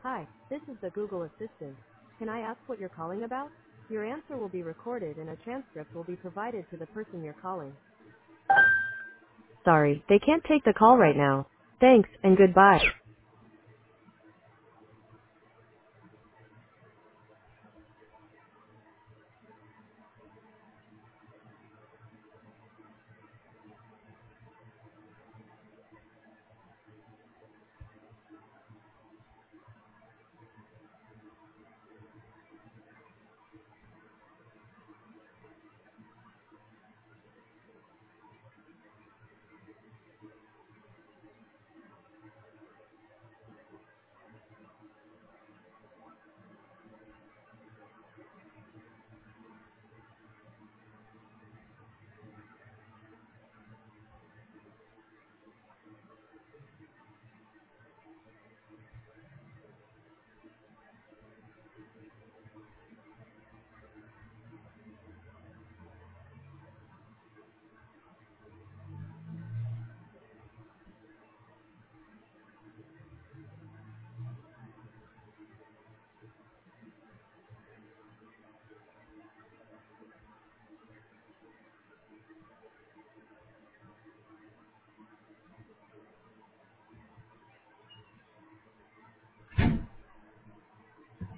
Hi, this is the Google Assistant. Can I ask what you're calling about? Your answer will be recorded and a transcript will be provided to the person you're calling. Sorry, they can't take the call right now. Thanks and goodbye.